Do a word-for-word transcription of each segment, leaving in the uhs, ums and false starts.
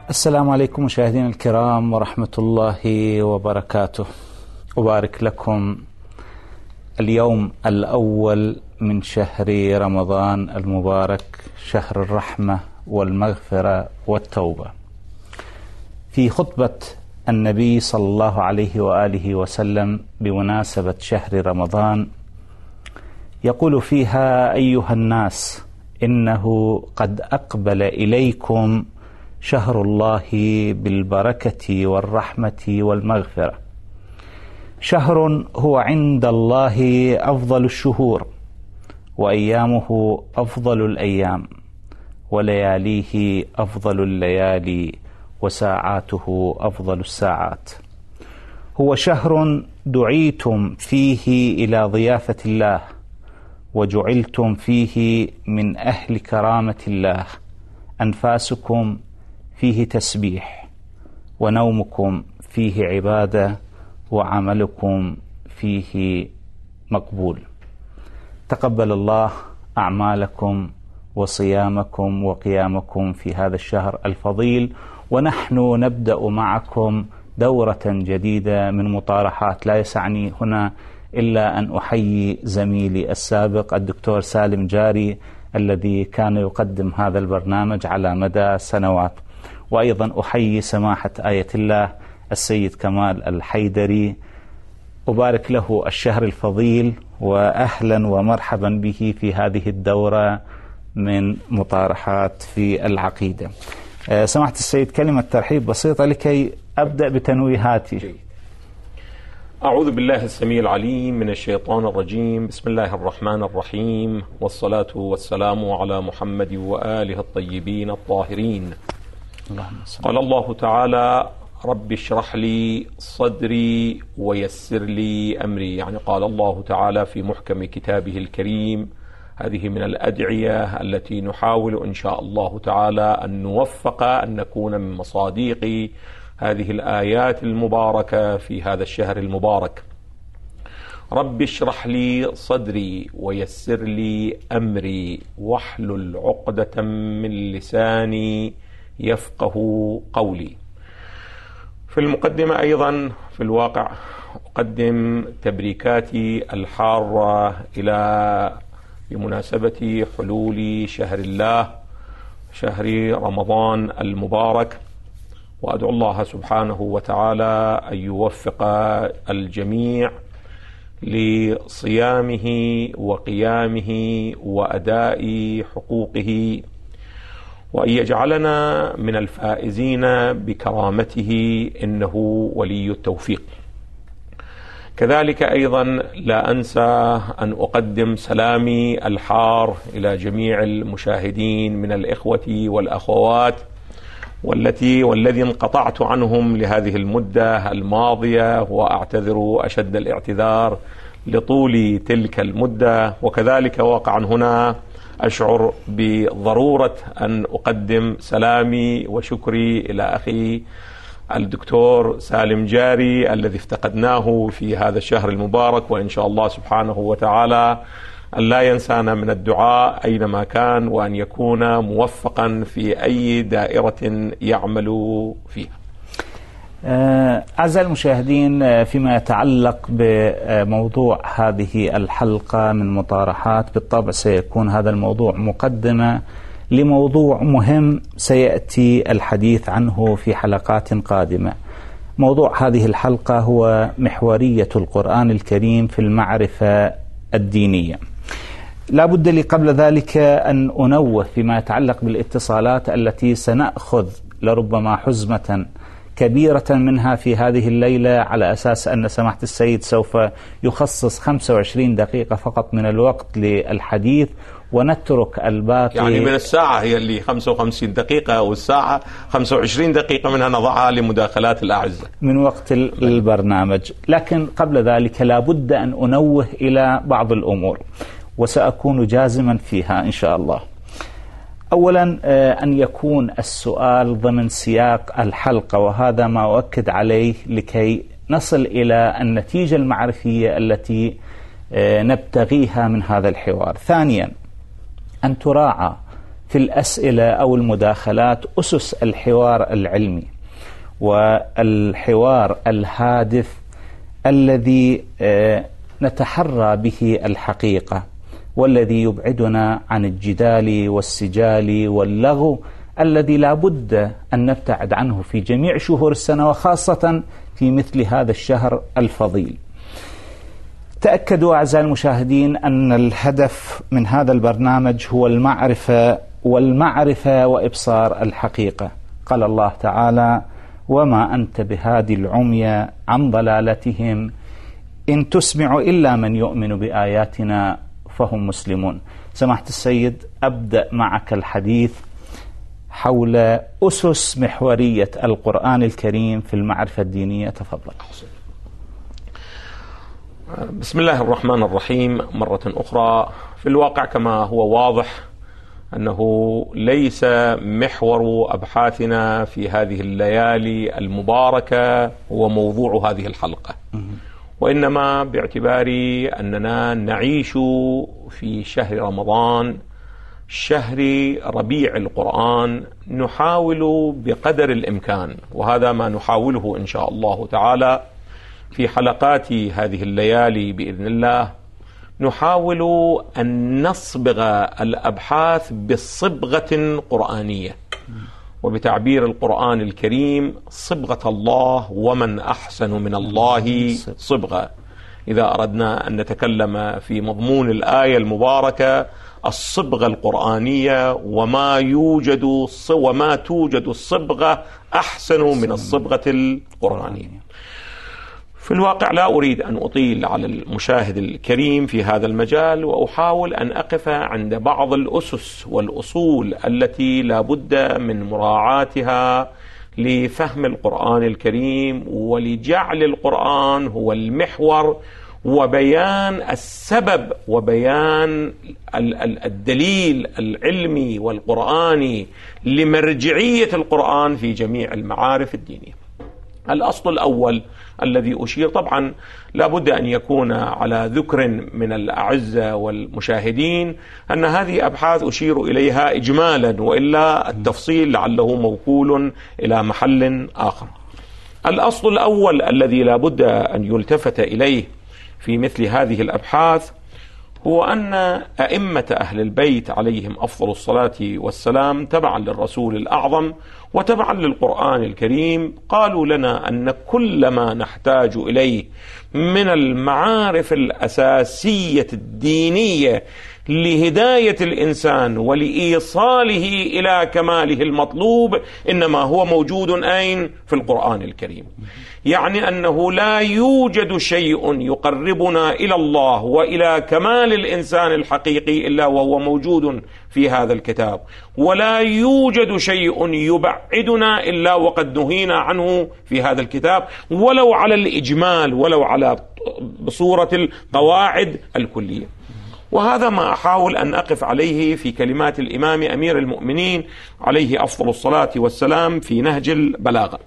السلام عليكم مشاهدينا الكرام ورحمة الله وبركاته. أبارك لكم اليوم الأول من شهر رمضان المبارك، شهر الرحمة والمغفرة والتوبة. في خطبة النبي صلى الله عليه وآله وسلم بمناسبة شهر رمضان يقول فيها: أيها الناس، إنه قد أقبل إليكم شهر الله بالبركة والرحمة والمغفرة، شهر هو عند الله أفضل الشهور، وأيامه أفضل الأيام، ولياليه أفضل الليالي، وساعاته أفضل الساعات. هو شهر دعيتم فيه إلى ضيافة الله، وجعلتم فيه من أهل كرامة الله، أنفاسكم فيه تسبيح، ونومكم فيه عبادة، وعملكم فيه مقبول. تقبل الله أعمالكم وصيامكم وقيامكم في هذا الشهر الفضيل، ونحن نبدأ معكم دورة جديدة من مطارحات. لا يسعني هنا إلا أن أحيي زميلي السابق الدكتور سالم جاري الذي كان يقدم هذا البرنامج على مدى سنوات، وأيضا أحيي سماحة آية الله السيد كمال الحيدري، أبارك له الشهر الفضيل وأهلا ومرحبا به في هذه الدورة من مطارحات في العقيدة. سماحة السيد، كلمة ترحيب بسيطة لكي أبدأ بتنويهاتي. أعوذ بالله السميع العليم من الشيطان الرجيم. بسم الله الرحمن الرحيم، والصلاة والسلام على محمد وآله الطيبين الطاهرين. قال الله تعالى: رب اشرح لي صدري ويسر لي أمري. يعني قال الله تعالى في محكم كتابه الكريم. هذه من الأدعية التي نحاول إن شاء الله تعالى أن نوفق أن نكون من مصاديق هذه الآيات المباركة في هذا الشهر المبارك. رب اشرح لي صدري ويسر لي أمري واحلل عقدة من لساني يفقه قولي. في المقدمة أيضا في الواقع أقدم تبريكاتي الحارة إلى بمناسبة حلول شهر الله، شهر رمضان المبارك، وأدعو الله سبحانه وتعالى أن يوفق الجميع لصيامه وقيامه وأداء حقوقه، وأن يجعلنا من الفائزين بكرامته، إنه ولي التوفيق. كذلك أيضا لا أنسى أن أقدم سلامي الحار إلى جميع المشاهدين من الإخوة والأخوات والتي والذي انقطعت عنهم لهذه المدة الماضية، وأعتذر أشد الاعتذار لطول تلك المدة. وكذلك واقعا هنا أشعر بضرورة أن أقدم سلامي وشكري إلى أخي الدكتور سالم جاري الذي افتقدناه في هذا الشهر المبارك، وإن شاء الله سبحانه وتعالى أن لا ينسانا من الدعاء أينما كان، وأن يكون موفقا في أي دائرة يعمل فيها. أعزائي المشاهدين، فيما يتعلق بموضوع هذه الحلقة من مطارحات، بالطبع سيكون هذا الموضوع مقدمة لموضوع مهم سيأتي الحديث عنه في حلقات قادمة. موضوع هذه الحلقة هو محورية القرآن الكريم في المعرفة الدينية. لا بد لي قبل ذلك أن أنوه فيما يتعلق بالاتصالات التي سنأخذ لربما حزمة كبيرة منها في هذه الليلة، على أساس أن سماحة السيد سوف يخصص خمسة وعشرين دقيقة فقط من الوقت للحديث، ونترك الباقي. يعني من الساعة هي اللي خمسة وخمسين دقيقة، والساعة خمسة وعشرين دقيقة منها نضعها لمداخلات الأعزة من وقت البرنامج. لكن قبل ذلك لا بد أن أنوه إلى بعض الأمور، وسأكون جازما فيها إن شاء الله. أولا، أن يكون السؤال ضمن سياق الحلقة، وهذا ما أؤكد عليه لكي نصل إلى النتيجة المعرفية التي نبتغيها من هذا الحوار. ثانيا، أن تراعى في الأسئلة أو المداخلات أسس الحوار العلمي والحوار الهادف الذي نتحرى به الحقيقة، والذي يبعدنا عن الجدال والسجال واللغو الذي لا بد أن نبتعد عنه في جميع شهور السنة، وخاصة في مثل هذا الشهر الفضيل. تأكدوا أعزائي المشاهدين أن الهدف من هذا البرنامج هو المعرفة والمعرفة وإبصار الحقيقة. قال الله تعالى: وما أنت بهادي العمي عن ضلالتهم إن تسمع إلا من يؤمن بآياتنا فهم مسلمون. سماحة السيد، أبدأ معك الحديث حول أسس محورية القرآن الكريم في المعرفة الدينية. تفضل. بسم الله الرحمن الرحيم. مرة أخرى، في الواقع كما هو واضح أنه ليس محور أبحاثنا في هذه الليالي المباركة هو موضوع هذه الحلقة، وإنما باعتبار أننا نعيش في شهر رمضان، شهر ربيع القرآن، نحاول بقدر الإمكان، وهذا ما نحاوله إن شاء الله تعالى في حلقات هذه الليالي بإذن الله، نحاول أن نصبغ الأبحاث بصبغة قرآنية، وبتعبير القرآن الكريم: صبغة الله ومن أحسن من الله صبغة. إذا أردنا أن نتكلم في مضمون الآية المباركة، الصبغة القرآنية وما يوجد وما توجد الصبغة أحسن من الصبغة القرآنية. في الواقع لا أريد أن أطيل على المشاهد الكريم في هذا المجال، وأحاول أن أقف عند بعض الأسس والأصول التي لا بد من مراعاتها لفهم القرآن الكريم ولجعل القرآن هو المحور، وبيان السبب وبيان الدليل العلمي والقرآني لمرجعية القرآن في جميع المعارف الدينية. الأصل الأول الذي أشير، طبعا لا بد أن يكون على ذكر من الأعزة والمشاهدين أن هذه أبحاث أشير إليها إجمالا، وإلا التفصيل لعله موكول إلى محل آخر. الأصل الأول الذي لا بد أن يلتفت إليه في مثل هذه الأبحاث هو أن أئمة أهل البيت عليهم أفضل الصلاة والسلام تبعا للرسول الأعظم وتبعا للقرآن الكريم قالوا لنا أن كل ما نحتاج إليه من المعارف الأساسية الدينية لهداية الإنسان ولإيصاله إلى كماله المطلوب إنما هو موجود أين؟ في القرآن الكريم. يعني أنه لا يوجد شيء يقربنا إلى الله وإلى كمال الإنسان الحقيقي إلا وهو موجود في هذا الكتاب، ولا يوجد شيء يبعدنا إلا وقد نهينا عنه في هذا الكتاب، ولو على الإجمال ولو على بصورة القواعد الكلية. وهذا ما أحاول أن أقف عليه في كلمات الإمام أمير المؤمنين عليه أفضل الصلاة والسلام في نهج البلاغة.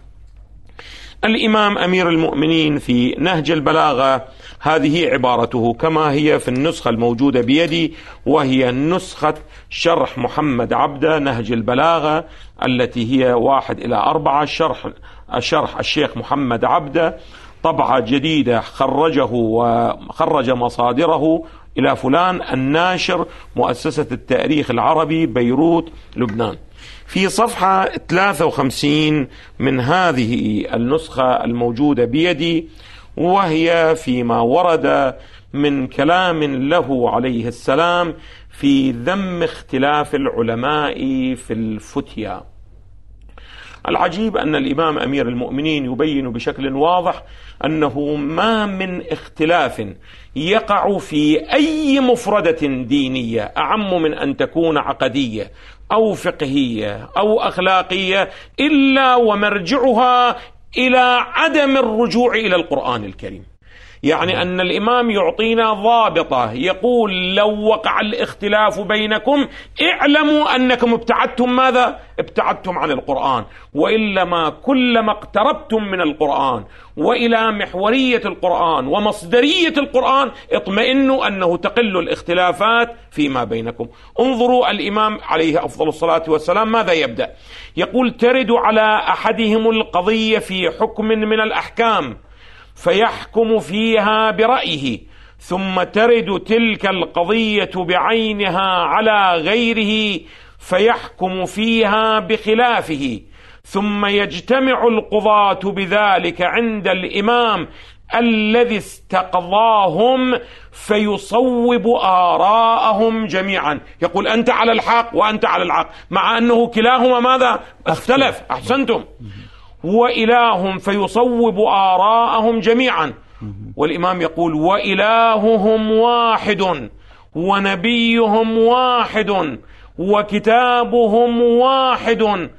الإمام أمير المؤمنين في نهج البلاغة هذه عبارته كما هي في النسخة الموجودة بيدي، وهي نسخة شرح محمد عبده نهج البلاغة التي هي واحد إلى أربعة، شرح شرح الشيخ محمد عبده، طبعة جديدة خرجه وخرج مصادره إلى فلان الناشر مؤسسة التاريخ العربي بيروت لبنان. في صفحة ثلاثة وخمسين من هذه النسخة الموجودة بيدي، وهي فيما ورد من كلام له عليه السلام في ذم اختلاف العلماء في الفتيا. العجيب أن الإمام أمير المؤمنين يبين بشكل واضح أنه ما من اختلاف يقع في أي مفردة دينية أعم من أن تكون عقدية أو فقهية أو أخلاقية إلا ومرجعها إلى عدم الرجوع إلى القرآن الكريم. يعني أن الإمام يعطينا ضابطة، يقول لو وقع الاختلاف بينكم اعلموا أنكم ابتعدتم ماذا؟ ابتعدتم عن القرآن، وإلا ما كلما اقتربتم من القرآن وإلى محورية القرآن ومصدرية القرآن اطمئنوا أنه تقل الاختلافات فيما بينكم. انظروا الإمام عليه أفضل الصلاة والسلام ماذا يبدأ؟ يقول ترد على أحدهم القضية في حكم من الأحكام فيحكم فيها برأيه، ثم ترد تلك القضية بعينها على غيره فيحكم فيها بخلافه، ثم يجتمع القضاة بذلك عند الإمام الذي استقضاهم فيصوب آراءهم جميعا. يقول أنت على الحق وأنت على الحق، مع أنه كلاهما ماذا؟ اختلف. أحسنتم. وإلههم فيصوب آراءهم جميعا، والإمام يقول وإلههم واحد ونبيهم واحد وكتابهم واحد،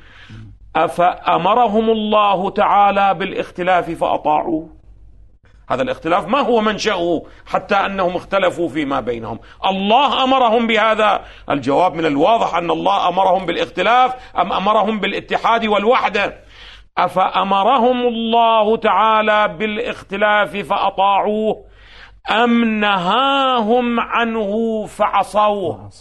أفأمرهم الله تعالى بالاختلاف فأطاعوا؟ هذا الاختلاف ما هو منشأه حتى أنهم اختلفوا فيما بينهم؟ الله أمرهم بهذا؟ الجواب من الواضح أن الله أمرهم بالاختلاف أم أمرهم بالاتحاد والوحدة؟ أفأمرهم الله تعالى بالاختلاف فأطاعوه أم نهاهم عنه فعصوه؟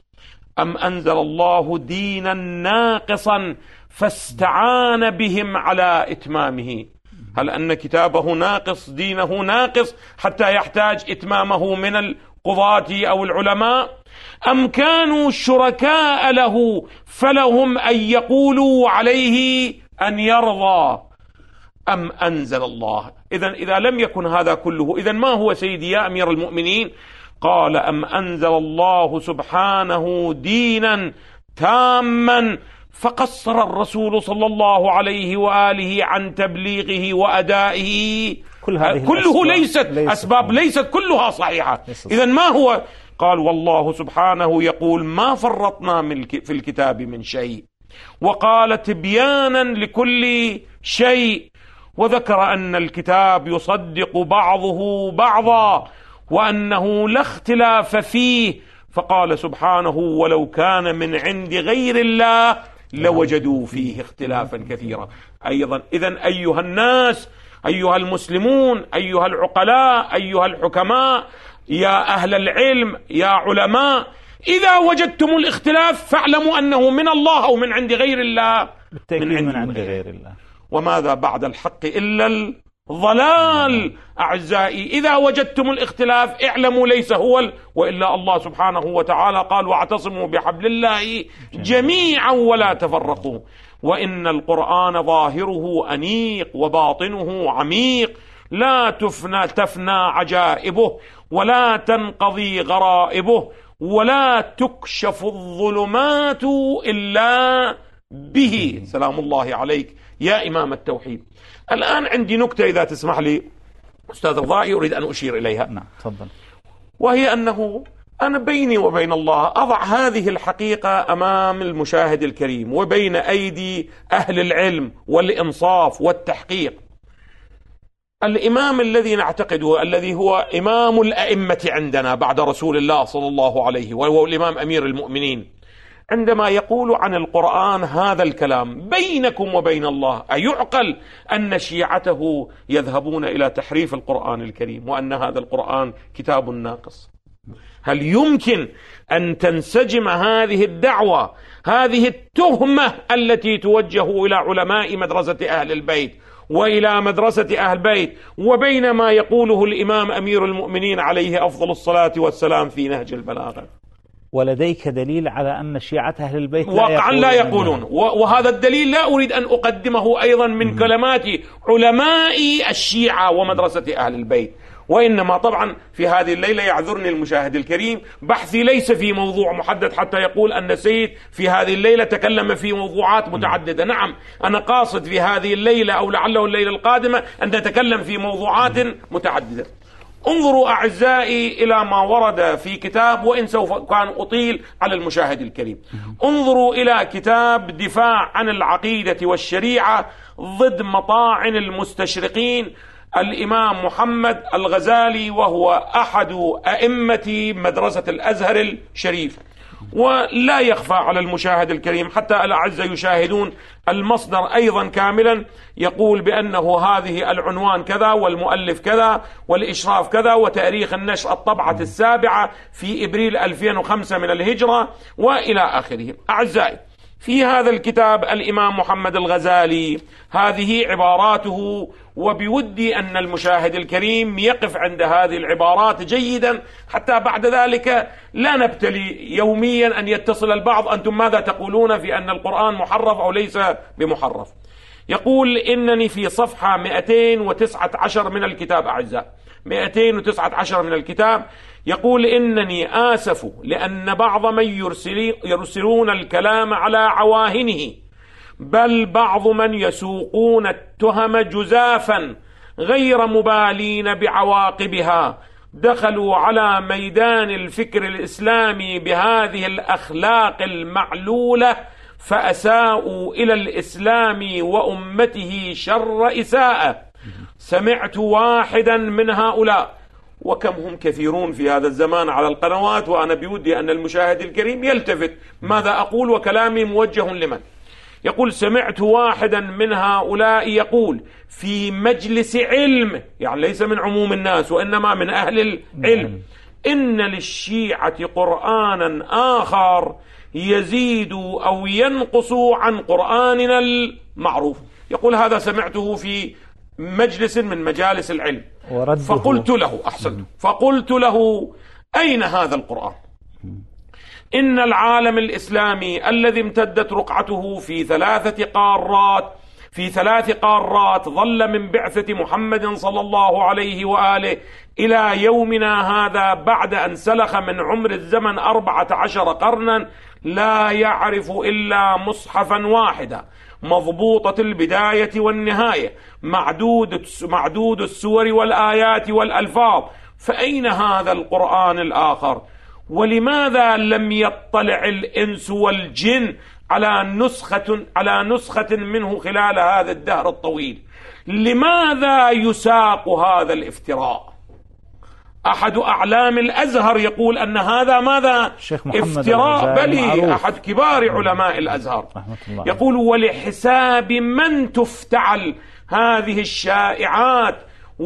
أم أنزل الله دينا ناقصا فاستعان بهم على إتمامه؟ هل أن كتابه ناقص، دينه ناقص حتى يحتاج إتمامه من القضاة أو العلماء؟ أم كانوا شركاء له فلهم أن يقولوا عليه أن يرضى؟ أم أنزل الله؟ إذن إذا لم يكن هذا كله، إذن ما هو سيدي يا أمير المؤمنين؟ قال أم أنزل الله سبحانه دينا تاما فقصر الرسول صلى الله عليه وآله عن تبليغه وأدائه. كل هذه كله ليست أسباب، ليست كلها صحيحة. إذن ما هو؟ قال والله سبحانه يقول ما فرطنا في الكتاب من شيء، وقال تبيانا لكل شيء، وذكر أن الكتاب يصدق بعضه بعضا وأنه لا اختلاف فيه، فقال سبحانه ولو كان من عند غير الله لوجدوا فيه اختلافا كثيرا. أيضا إذن أيها الناس، أيها المسلمون، أيها العقلاء، أيها الحكماء، يا أهل العلم، يا علماء، إذا وجدتم الاختلاف فاعلموا أنه من الله أو من عند غير الله. بالتأكيد من, من عند غير الله. وماذا بعد الحق إلا الضلال؟ أعزائي إذا وجدتم الاختلاف اعلموا ليس هو وإلا الله سبحانه وتعالى قال واعتصموا بحبل الله جميعا ولا تفرقوا، وإن القرآن ظاهره أنيق وباطنه عميق، لا تفنى تفنى عجائبه ولا تنقضي غرائبه ولا تكشف الظلمات إلا به. سلام الله عليك يا إمام التوحيد. الآن عندي نكتة إذا تسمح لي أستاذ الضائي أريد أن أشير إليها. نعم تفضل. وهي أنه أنا بيني وبين الله أضع هذه الحقيقة أمام المشاهد الكريم وبين أيدي أهل العلم والإنصاف والتحقيق. الإمام الذي نعتقده الذي هو إمام الأئمة عندنا بعد رسول الله صلى الله عليه وهو الإمام أمير المؤمنين، عندما يقول عن القرآن هذا الكلام بينكم وبين الله، أيعقل أن شيعته يذهبون إلى تحريف القرآن الكريم وأن هذا القرآن كتاب ناقص؟ هل يمكن أن تنسجم هذه الدعوة، هذه التهمة التي توجه إلى علماء مدرسة أهل البيت وإلى مدرسة أهل البيت وبين ما يقوله الإمام أمير المؤمنين عليه أفضل الصلاة والسلام في نهج البلاغة؟ ولديك دليل على أن شيعة أهل البيت واقعا لا يقولون، وهذا الدليل لا أريد أن أقدمه أيضا من كلمات علماء الشيعة ومدرسة أهل البيت، وإنما طبعا في هذه الليلة يعذرني المشاهد الكريم، بحثي ليس في موضوع محدد حتى يقول أن سيد في هذه الليلة تكلم في موضوعات متعددة. نعم أنا قاصد في هذه الليلة أو لعله الليلة القادمة أن نتكلم في موضوعات متعددة. انظروا أعزائي إلى ما ورد في كتاب، وإن سوف كان أطيل على المشاهد الكريم، انظروا إلى كتاب دفاع عن العقيدة والشريعة ضد مطاعن المستشرقين الإمام محمد الغزالي، وهو أحد أئمة مدرسة الأزهر الشريف. ولا يخفى على المشاهد الكريم، حتى الأعزة يشاهدون المصدر أيضا كاملا، يقول بأنه هذه العنوان كذا والمؤلف كذا والإشراف كذا وتاريخ النشر الطبعة السابعة في إبريل ألفين وخمسة من الهجرة وإلى آخره. أعزائي، في هذا الكتاب الإمام محمد الغزالي هذه عباراته، وبودي أن المشاهد الكريم يقف عند هذه العبارات جيدا حتى بعد ذلك لا نبتلي يوميا أن يتصل البعض: أنتم ماذا تقولون في أن القرآن محرف أو ليس بمحرف؟ يقول: إنني في صفحة مئتين وتسعة عشر من الكتاب. أعزائي، مئتين وتسعة عشر من الكتاب يقول: إنني آسف لأن بعض من يرسلون الكلام على عواهنه، بل بعض من يسوقون التهم جزافا غير مبالين بعواقبها، دخلوا على ميدان الفكر الإسلامي بهذه الأخلاق المعلولة، فأساءوا إلى الإسلام وأمته شر إساءة. سمعت واحدا من هؤلاء، وكم هم كثيرون في هذا الزمان على القنوات، وأنا بودي أن المشاهد الكريم يلتفت ماذا أقول وكلامي موجه لمن. يقول: سمعت واحدا من هؤلاء يقول في مجلس علم، يعني ليس من عموم الناس وإنما من أهل العلم: إن للشيعة قرآنا آخر يزيد أو ينقص عن قرآننا المعروف. يقول: هذا سمعته في مجلس من مجالس العلم. فقلت له: أحسنت، فقلت له: أين هذا القرآن؟ إن العالم الإسلامي الذي امتدت رقعته في ثلاثة قارات في ثلاث قارات ظل من بعثة محمد صلى الله عليه وآله إلى يومنا هذا، بعد أن سلخ من عمر الزمن أربعة عشر قرنا، لا يعرف إلا مصحفا واحدا مضبوطة البداية والنهاية، معدود معدود السور والآيات والألفاظ. فأين هذا القرآن الآخر؟ ولماذا لم يطلع الإنس والجن على نسخة على نسخة منه خلال هذا الدهر الطويل؟ لماذا يساق هذا الافتراء؟ أحد أعلام الأزهر يقول أن هذا ماذا؟ افتراء، بل أحد كبار علماء الأزهر يقول: ولحساب من تفتعل هذه الشائعات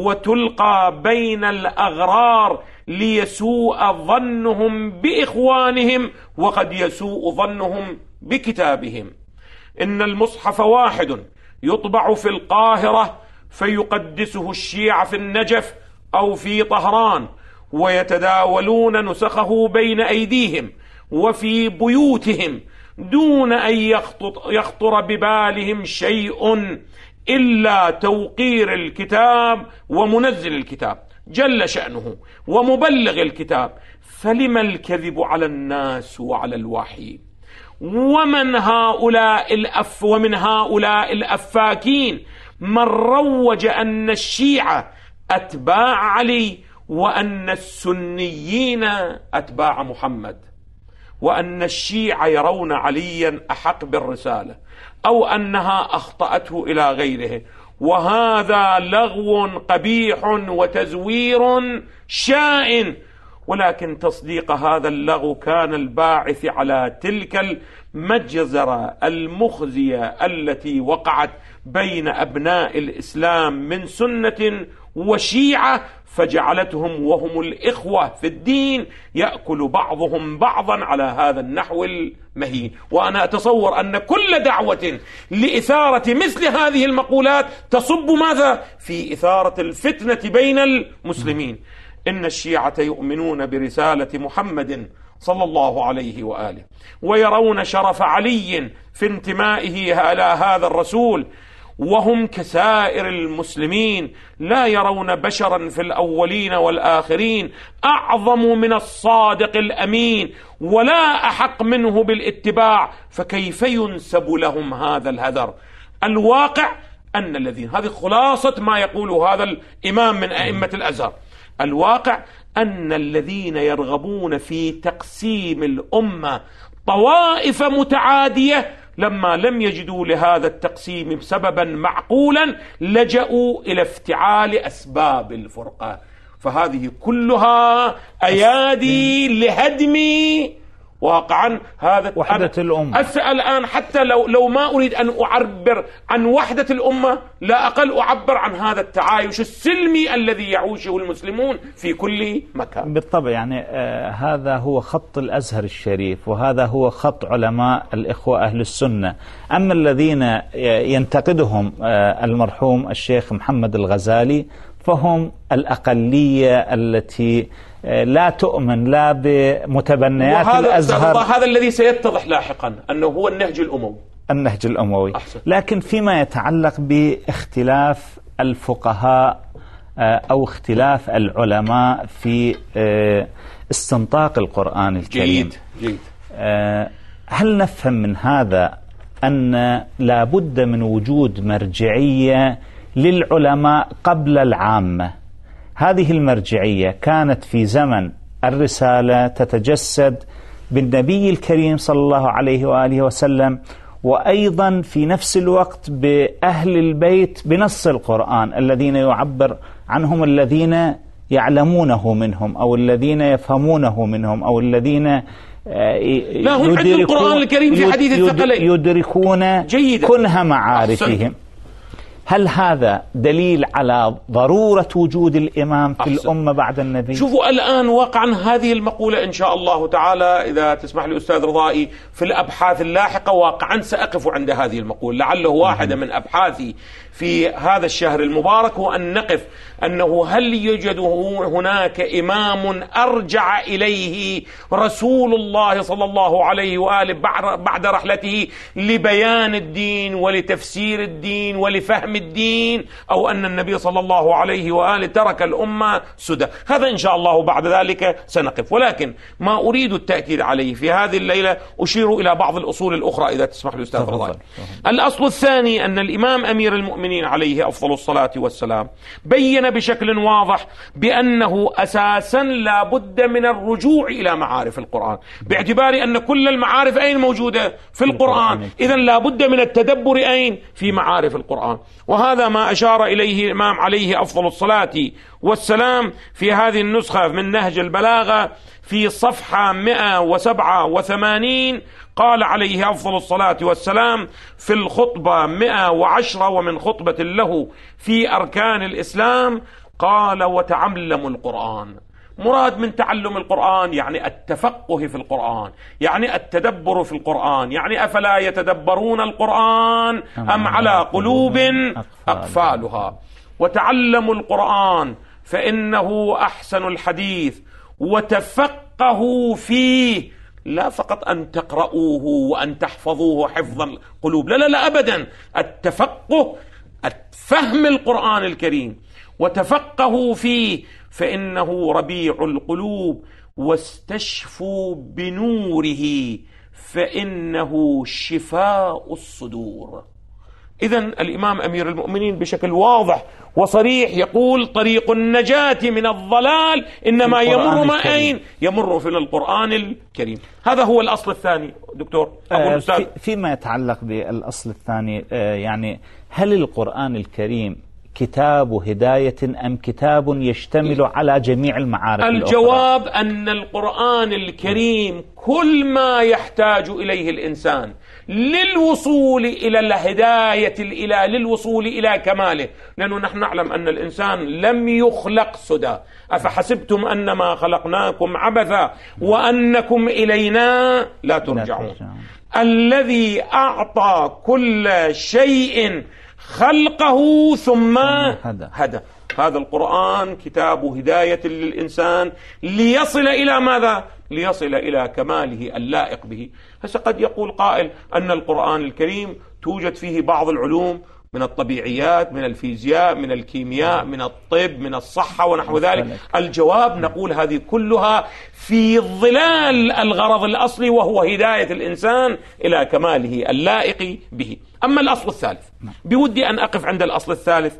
وتلقى بين الأغرار ليسوء ظنهم بإخوانهم وقد يسوء ظنهم بكتابهم. إن المصحف واحد يطبع في القاهرة فيقدسه الشيعة في النجف أو في طهران، ويتداولون نسخه بين أيديهم وفي بيوتهم دون أن يخطر ببالهم شيء إلا توقير الكتاب ومنزل الكتاب جل شأنه ومبلغ الكتاب. فلما الكذب على الناس وعلى الوحي؟ ومن هؤلاء الأف ومن هؤلاء الأفاكين من روج أن الشيعة أتباع علي، وأن السنيين أتباع محمد، وأن الشيعة يرون عليا أحق بالرسالة، أو أنها أخطأته إلى غيره. وهذا لغو قبيح وتزوير شائن، ولكن تصديق هذا اللغو كان الباعث على تلك المجزرة المخزية التي وقعت بين أبناء الإسلام من سنة وشيعة، فجعلتهم وهم الإخوة في الدين يأكل بعضهم بعضا على هذا النحو المهين. وأنا أتصور أن كل دعوة لإثارة مثل هذه المقولات تصب ماذا؟ في إثارة الفتنة بين المسلمين. إن الشيعة يؤمنون برسالة محمد صلى الله عليه وآله، ويرون شرف علي في انتمائه إلى هذا الرسول، وهم كسائر المسلمين لا يرون بشرا في الأولين والآخرين أعظم من الصادق الأمين ولا أحق منه بالاتباع، فكيف ينسب لهم هذا الهذر؟ الواقع أن الذين، هذه خلاصة ما يقوله هذا الإمام من أئمة الأزهر، الواقع أن الذين يرغبون في تقسيم الأمة طوائف متعادية لما لم يجدوا لهذا التقسيم سببا معقولا لجأوا إلى افتعال أسباب الفرقة. فهذه كلها أيادي لهدم واقعا هذا وحدة الأمة. أسأل الآن حتى لو لو ما أريد أن أعبر عن وحدة الأمة، لا أقل أعبر عن هذا التعايش السلمي الذي يعيشه المسلمون في كل مكان. بالطبع يعني آه هذا هو خط الأزهر الشريف، وهذا هو خط علماء الإخوة أهل السنة. أما الذين ينتقدهم آه المرحوم الشيخ محمد الغزالي فهم الأقلية التي لا تؤمن لا بمتبنيات الأزهر. هذا الذي سيتضح لاحقا أنه هو النهج الأموي. النهج الأموي. أحسن. لكن فيما يتعلق باختلاف الفقهاء أو اختلاف العلماء في استنطاق القرآن الكريم، جيد جيد. هل نفهم من هذا أن لا بد من وجود مرجعية للعلماء قبل العامة؟ هذه المرجعية كانت في زمن الرسالة تتجسد بالنبي الكريم صلى الله عليه وآله وسلم، وأيضا في نفس الوقت بأهل البيت بنص القرآن الذين يعبر عنهم الذين يعلمونه منهم أو الذين يفهمونه منهم أو الذين لا هم عند القرآن الكريم في حديث الثقلين يدركون كنه معارفهم. هل هذا دليل على ضرورة وجود الإمام في أحسن. الأمة بعد النبي؟ شوفوا الآن واقعا هذه المقولة إن شاء الله تعالى إذا تسمح لي أستاذ رضائي في الأبحاث اللاحقة واقعا سأقف عند هذه المقولة، لعله واحدة من أبحاثي في هذا الشهر المبارك هو أن نقف أنه هل يوجد هناك إمام أرجع إليه رسول الله صلى الله عليه وآله بعد رحلته لبيان الدين ولتفسير الدين ولفهم الدين، أو أن النبي صلى الله عليه وآله ترك الأمة سدى؟ هذا إن شاء الله بعد ذلك سنقف. ولكن ما أريد التأكيد عليه في هذه الليلة أشير إلى بعض الأصول الأخرى إذا تسمح لي أستاذ رضائي. الأصل الثاني أن الإمام أمير المؤمنين عليه أفضل الصلاة والسلام بين بشكل واضح بأنه أساسا لا بد من الرجوع إلى معارف القرآن، باعتبار أن كل المعارف أين موجودة؟ في القرآن. إذن لا بد من التدبر أين؟ في معارف القرآن. وهذا ما أشار إليه الإمام عليه أفضل الصلاة والسلام في هذه النسخة من نهج البلاغة في صفحة مئة وسبعة وثمانين. قال عليه أفضل الصلاة والسلام في الخطبة مئة وعشرة ومن خطبة له في أركان الإسلام، قال وتعلموا القرآن. مراد من تعلم القرآن يعني التفقه في القرآن، يعني التدبر في القرآن، يعني أفلا يتدبرون القرآن أم على قلوب أقفالها. وتعلموا القرآن فإنه أحسن الحديث وتفقهوا فيه، لا فقط أن تقرؤوه وأن تحفظوه حفظ القلوب، لا لا لا أبدا، التفقه فهم القرآن الكريم. وتفقهوا فيه فإنه ربيع القلوب، واستشفوا بنوره فإنه شفاء الصدور. إذن الإمام أمير المؤمنين بشكل واضح وصريح يقول طريق النجاة من الضلال إنما يمر ما أين؟ يمر في القرآن الكريم. هذا هو الأصل الثاني دكتور أبو الأستاذ. فيما يتعلق بالأصل الثاني يعني هل القرآن الكريم كتاب هداية أم كتاب يشتمل على جميع المعارف الجواب الأخرى؟ أن القرآن الكريم كل ما يحتاج إليه الإنسان للوصول إلى الهداية الإله، للوصول إلى كماله، لأنه نحن نعلم أن الإنسان لم يخلق سدى. أفحسبتم أنما خلقناكم عبثا وأنكم إلينا لا ترجعون. الذي أعطى كل شيء خلقه ثم هدى. هذا القرآن كتاب هداية للإنسان ليصل إلى ماذا؟ ليصل إلى كماله اللائق به. هسه قد يقول قائل أن القرآن الكريم توجد فيه بعض العلوم من الطبيعيات، من الفيزياء، من الكيمياء، من الطب، من الصحة ونحو ذلك. الجواب نقول هذه كلها في ظلال الغرض الأصلي وهو هداية الإنسان إلى كماله اللائق به. أما الأصل الثالث، بودي أن أقف عند الأصل الثالث.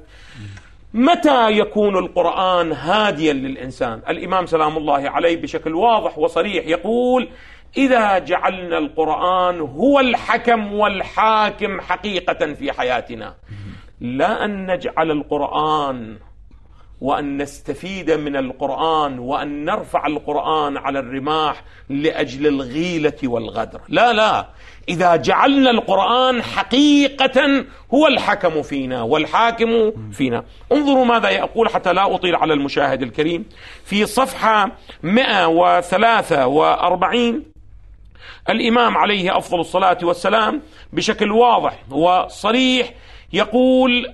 متى يكون القرآن هاديا للإنسان؟ الإمام سلام الله عليه بشكل واضح وصريح يقول إذا جعلنا القرآن هو الحكم والحاكم حقيقة في حياتنا، لا أن نجعل القرآن وأن نستفيد من القرآن وأن نرفع القرآن على الرماح لأجل الغيلة والغدر، لا لا، إذا جعلنا القرآن حقيقة هو الحكم فينا والحاكم فينا. انظروا ماذا يقول حتى لا أطيل على المشاهد الكريم في صفحة مئة وثلاثة وأربعين. الإمام عليه أفضل الصلاة والسلام بشكل واضح وصريح يقول: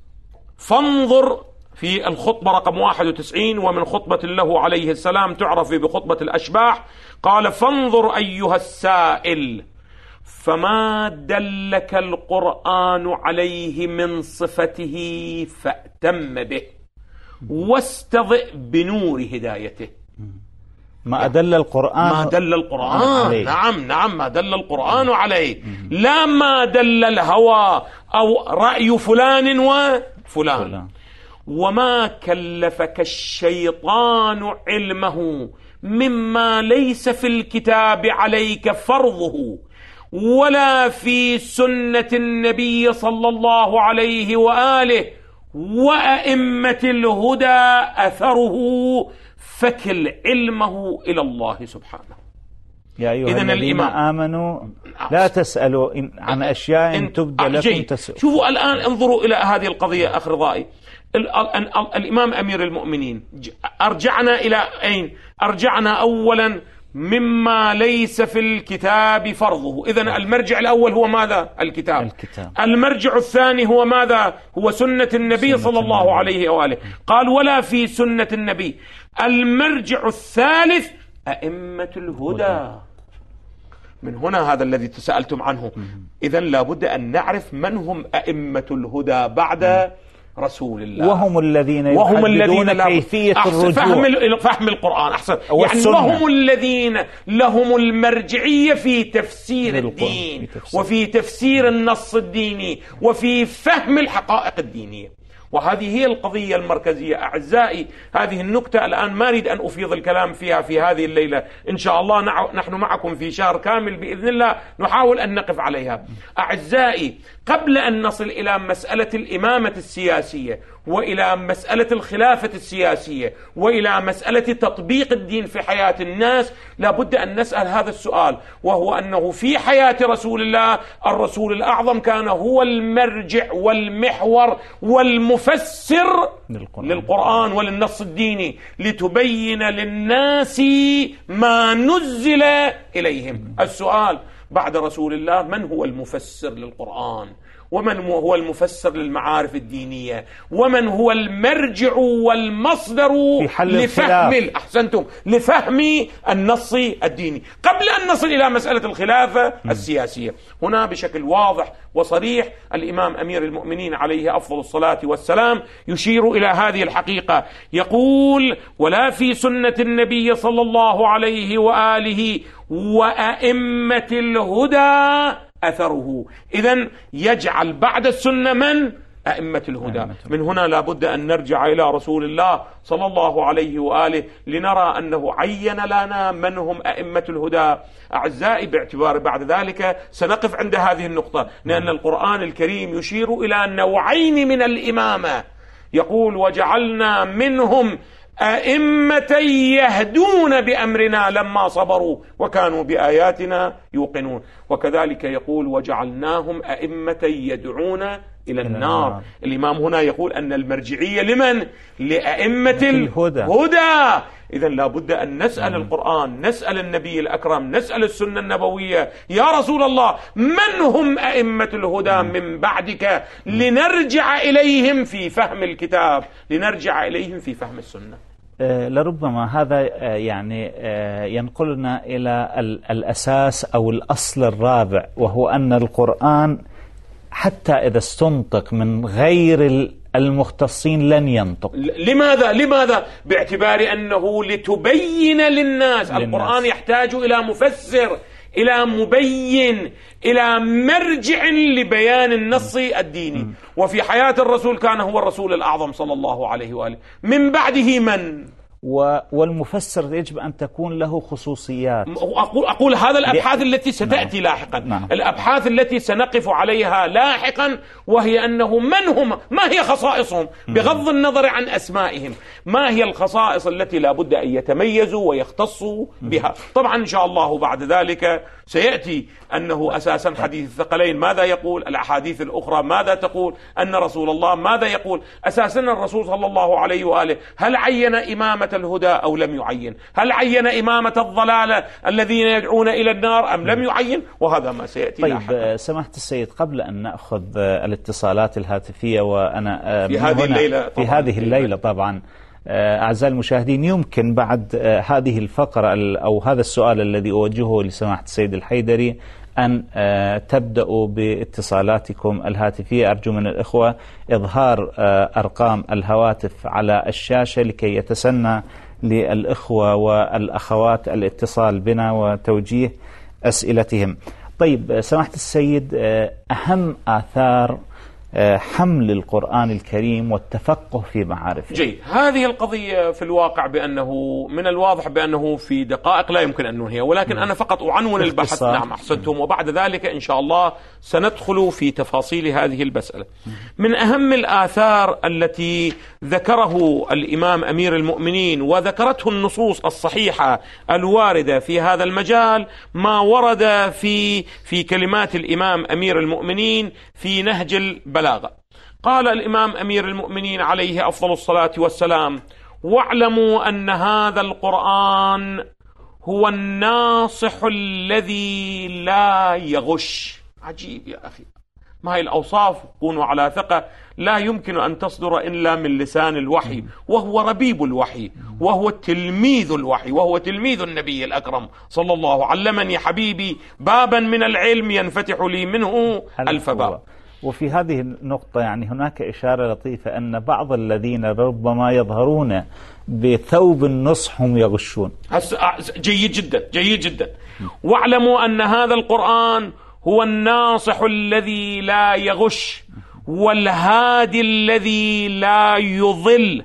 فانظر، في الخطبة رقم واحد وتسعين ومن خطبة له عليه السلام تعرف بخطبة الأشباح، قال: فانظر أيها السائل فما دلك القرآن عليه من صفته فأتم به واستضئ بنور هدايته. ما أدل القرآن ما دل القرآن عليه. نعم نعم ما دل القرآن عليه، لا ما دل الهوى أو رأي فلان وفلان. فلان. وما كلفك الشيطان علمه مما ليس في الكتاب عليك فرضه ولا في سنة النبي صلى الله عليه وآله وأئمة الهدى أثره، فكل علمه إلى الله سبحانه. يا أيها الذين آمنوا لا تسألوا عن أشياء تبدى لكم تسألوا. شوفوا الآن، انظروا إلى هذه القضية أخ رضائي. الإمام أمير المؤمنين أرجعنا إلى أين؟ أرجعنا أولا مما ليس في الكتاب فرضه. إذن المرجع الأول هو ماذا؟ الكتاب. الكتاب. المرجع الثاني هو ماذا؟ هو سنة النبي سنة صلى الله النبي. عليه وآله. قال: ولا في سنة النبي. المرجع الثالث أئمة الهدى. من هنا هذا الذي تسألتم عنه. إذن لابد أن نعرف من هم أئمة الهدى بعد رسول الله، وهم الذين وهم الذين كيفية الرجوع فهم, فهم القرآن أحسن يعني وهم الذين لهم المرجعية في تفسير الدين في تفسير. وفي تفسير النص الديني وفي فهم الحقائق الدينية. وهذه هي القضية المركزية أعزائي. هذه النكتة الآن ما أريد أن أفيض الكلام فيها في هذه الليلة، إن شاء الله نحن معكم في شهر كامل بإذن الله نحاول أن نقف عليها. أعزائي، قبل أن نصل إلى مسألة الإمامة السياسية وإلى مسألة الخلافة السياسية وإلى مسألة تطبيق الدين في حياة الناس، لابد أن نسأل هذا السؤال، وهو أنه في حياة رسول الله الرسول الأعظم كان هو المرجع والمحور والمفسر للقرآن, للقرآن وللنص الديني لتبين للناس ما نزل إليهم. السؤال: بعد رسول الله من هو المفسر للقرآن؟ ومن هو المفسر للمعارف الدينية؟ ومن هو المرجع والمصدر لفهم أحسنتم لفهم النص الديني؟ قبل أن نصل إلى مسألة الخلافة السياسية، هنا بشكل واضح وصريح الإمام أمير المؤمنين عليه أفضل الصلاة والسلام يشير إلى هذه الحقيقة، يقول: ولا في سنة النبي صلى الله عليه وآله وأئمة الهدى أثره. إذن يجعل بعد السنة من؟ أئمة الهدى. من هنا لابد أن نرجع إلى رسول الله صلى الله عليه وآله لنرى أنه عين لنا من هم أئمة الهدى. أعزائي، باعتبار بعد ذلك سنقف عند هذه النقطة، لأن القرآن الكريم يشير إلى نوعين من الإمامة، يقول: وجعلنا منهم أئمة يهدون بأمرنا لما صبروا وكانوا بآياتنا يوقنون. وكذلك يقول: وجعلناهم أئمة يدعون إلى النار. الإمام هنا يقول أن المرجعية لمن؟ لأئمة الهدى. هدى. إذن لابد أن نسأل القرآن، نسأل النبي الأكرم، نسأل السنة النبوية: يا رسول الله من هم أئمة الهدى من بعدك؟ لنرجع إليهم في فهم الكتاب، لنرجع إليهم في فهم السنة. أه لربما هذا أه يعني أه ينقلنا إلى الأساس أو الأصل الرابع، وهو أن القرآن حتى إذا استنطق من غير المختصين لن ينطق. لماذا؟ لماذا؟ باعتبار أنه لتبين للناس. للناس. القرآن يحتاج إلى مفسر، إلى مبين، إلى مرجع لبيان النص الديني. م. وفي حياة الرسول كان هو الرسول الأعظم صلى الله عليه وآله. من بعده من؟ والمفسر يجب أن تكون له خصوصيات. أقول, أقول هذا الأبحاث التي ستأتي نعم. لاحقا نعم. الأبحاث التي سنقف عليها لاحقا، وهي أنه من هم، ما هي خصائصهم بغض النظر عن أسمائهم، ما هي الخصائص التي لا بد أن يتميزوا ويختصوا بها. طبعا إن شاء الله بعد ذلك سيأتي أنه أساسا حديث الثقلين ماذا يقول، الأحاديث الأخرى ماذا تقول، أن رسول الله ماذا يقول. أساسا الرسول صلى الله عليه وآله هل عين إمامة الهدى أو لم يعين؟ هل عين إمامة الضلالة الذين يدعون إلى النار أم لم يعين؟ وهذا ما سيأتي طيب لاحقا. سماحة السيد، قبل أن نأخذ الاتصالات الهاتفية، وأنا في هذه الليلة في هذه الليلة طبعا أعزائي المشاهدين، يمكن بعد هذه الفقرة أو هذا السؤال الذي أوجهه لسماحة السيد الحيدري أن تبدأوا باتصالاتكم الهاتفية. أرجو من الإخوة إظهار أرقام الهواتف على الشاشة لكي يتسنى للإخوة والأخوات الاتصال بنا وتوجيه أسئلتهم. طيب سماحة السيد، أهم آثار حمل القرآن الكريم والتفقه في معارفه. جيد، هذه القضية في الواقع بأنه من الواضح بأنه في دقائق لا يمكن أن ننهيها، ولكن م. أنا فقط أعنون البحث. نعم أحسنتم، وبعد ذلك إن شاء الله سندخل في تفاصيل هذه المسألة. من أهم الآثار التي ذكره الإمام أمير المؤمنين وذكرته النصوص الصحيحة الواردة في هذا المجال ما ورد في في كلمات الإمام أمير المؤمنين في نهج البلاغة. قال الإمام أمير المؤمنين عليه أفضل الصلاة والسلام: واعلموا أن هذا القرآن هو الناصح الذي لا يغش. عجيب يا أخي، ما هي الأوصاف؟ كونوا على ثقة لا يمكن أن تصدر إلا من لسان الوحي، وهو ربيب الوحي، وهو تلميذ الوحي، وهو تلميذ النبي الأكرم صلى الله عليه وسلم. علمني حبيبي بابا من العلم ينفتح لي منه ألف باب. وفي هذه النقطة يعني هناك إشارة لطيفة أن بعض الذين ربما يظهرون بثوب النصح هم يغشون. جيد جدا، جيد جدا. واعلموا أن هذا القرآن هو الناصح الذي لا يغش، والهادي الذي لا يضل،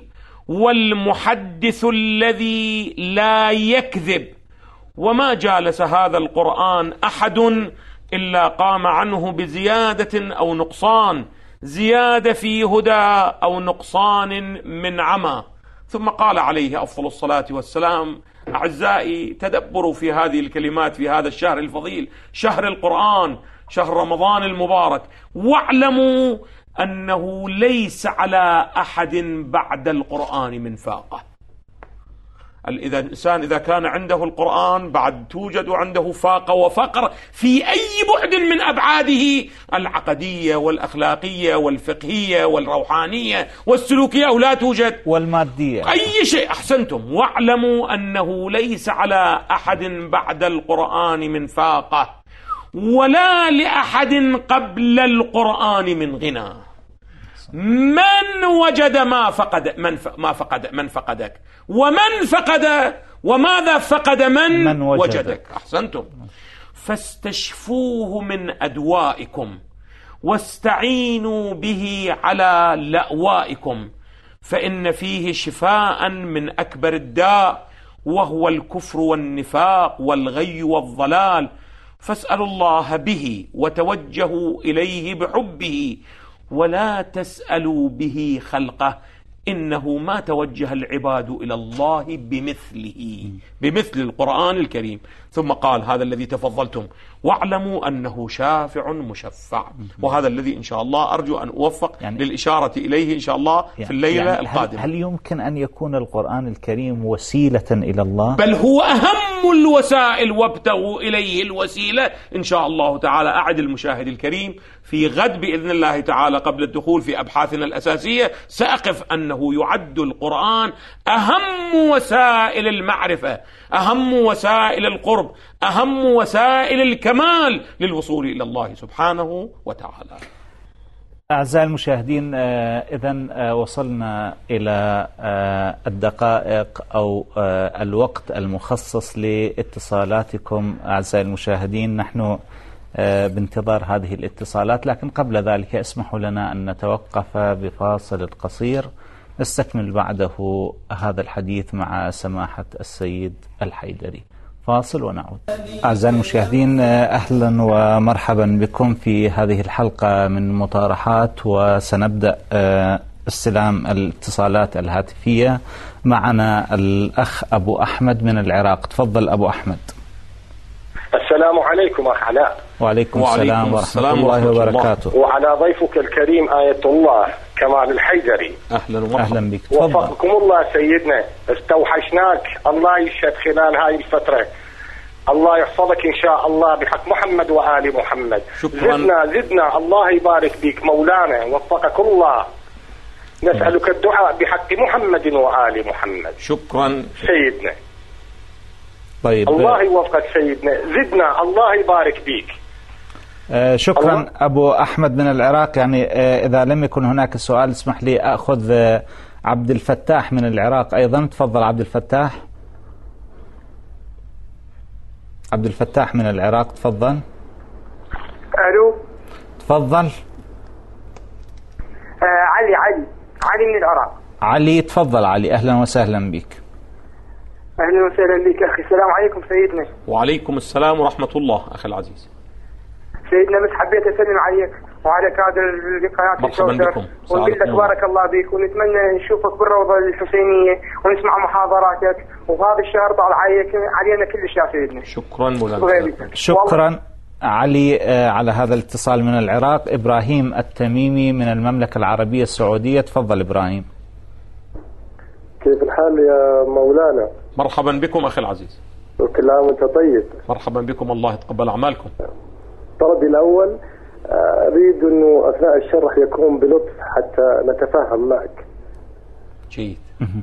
والمحدث الذي لا يكذب. وما جالس هذا القرآن أحد إلا قام عنه بزيادة أو نقصان، زيادة في هدى أو نقصان من عمى. ثم قال عليه أفضل الصلاة والسلام: أعزائي، تدبروا في هذه الكلمات في هذا الشهر الفضيل، شهر القرآن، شهر رمضان المبارك. واعلموا أنه ليس على أحد بعد القرآن من فاقة. إذا الإنسان إذا كان عنده القرآن بعد توجد عنده فاقة وفقر في أي بعد من أبعاده العقدية والأخلاقية والفقهية والروحانية والسلوكية، أو لا توجد والمادية، أي شيء. أحسنتم. واعلموا أنه ليس على أحد بعد القرآن من فاقة، ولا لأحد قبل القرآن من غنى. من وجد ما فقد من ف... ما فقد من فقدك، ومن فقد وماذا فقد من, من وجدك. وجدك. أحسنتم. فاستشفوه من أدوائكم واستعينوا به على لأوائكم، فإن فيه شفاء من أكبر الداء، وهو الكفر والنفاق والغي والضلال. فاسألوا الله به وتوجهوا إليه بحبه، ولا تسألوا به خلقه، إنه ما توجه العباد إلى الله بمثله، بمثل القرآن الكريم. ثم قال: هذا الذي تفضلتم، واعلموا أنه شافع مشفع. وهذا الذي إن شاء الله أرجو أن أوفق يعني للإشارة إليه إن شاء الله يعني في الليلة يعني القادمة. هل, هل يمكن أن يكون القرآن الكريم وسيلة إلى الله؟ بل هو أهم الوسائل، وابتغوا إليه الوسيلة. إن شاء الله تعالى أعد المشاهد الكريم في غد بإذن الله تعالى قبل الدخول في أبحاثنا الأساسية سأقف أنه يعد القرآن أهم وسائل المعرفة، أهم وسائل القرب، أهم وسائل الكمال للوصول إلى الله سبحانه وتعالى. أعزائي المشاهدين، إذن وصلنا إلى الدقائق أو الوقت المخصص لاتصالاتكم أعزائي المشاهدين. نحن بانتظار هذه الاتصالات، لكن قبل ذلك اسمحوا لنا أن نتوقف بفاصل قصير، استكمل بعده هذا الحديث مع سماحة السيد الحيدري. فاصل ونعود. أعزائي المشاهدين، أهلا ومرحبا بكم في هذه الحلقة من مطارحات، وسنبدأ استلام الاتصالات الهاتفية. معنا الأخ أبو أحمد من العراق. تفضل أبو أحمد. السلام عليكم أخ علاء. وعليكم, وعليكم السلام ورحمة الله وبركاته. وعلى ضيفك الكريم آية الله كمال الحيدري. أهلا ومرحبا. أهلا بك. وفقكم الله سيدنا، استوحشناك. الله يشهد خلال هاي الفترة. الله يحفظك إن شاء الله بحق محمد وآل محمد. شكرا. زدنا زدنا الله يبارك بك مولانا، وفقك الله. نسألك الدعاء بحق محمد وآل محمد. شكرا سيدنا. طيب، الله يوفقك سيدنا، زدنا الله يبارك بك. آه شكرا الله. أبو أحمد من العراق. يعني آه إذا لم يكن هناك سؤال اسمح لي أخذ آه عبد الفتاح من العراق أيضا. تفضل عبد الفتاح. عبد الفتاح من العراق تفضل. ألو. تفضل. آه علي علي علي من العراق. علي تفضل. علي أهلا وسهلا بك. أهلا وسهلا بك أخي. السلام عليكم سيدنا. وعليكم السلام ورحمة الله أخي العزيز. سيدنا بس حبيت أسلم عليك وعلى كادر قناة الكوثر، ونقول لك بارك الله بك، ونتمنى نشوفك بالروضة الحسينية ونسمع محاضراتك، وهذا الشهر طال عليك علينا كل شيء سيدنا. شكرا مولانا. شكرا علي على هذا الاتصال من العراق. إبراهيم التميمي من المملكة العربية السعودية. تفضل إبراهيم. كيف الحال يا مولانا؟ مرحبا بكم أخي العزيز. وكل عام وانت طيب. مرحبا بكم، الله يتقبل أعمالكم. طلبي الأول أريد أنه أثناء الشرح يكون بلطف حتى نتفاهم معك. جيد.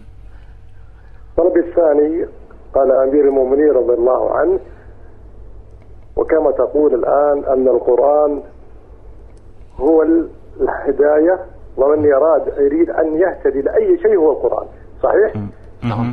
طلبي الثاني، قال أمير المؤمنين رضي الله عنه: وكما تقول الآن أن القرآن هو الهداية، ومن يراد يريد أن يهتدي لأي شيء هو القرآن، صحيح؟ نعم.